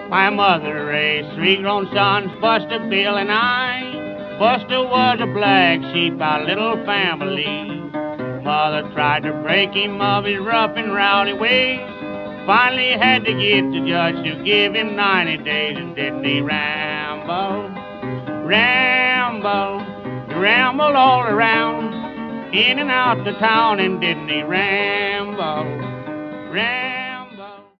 My mother raised three grown sons, Buster, Bill, and I. Buster was a black sheep, our little family. Mother tried to break him of his rough and rowdy ways. Finally had to get the judge to give him 90 days. And didn't he ramble, ramble, he rambled all around, in and out the town. And didn't he ramble, ramble.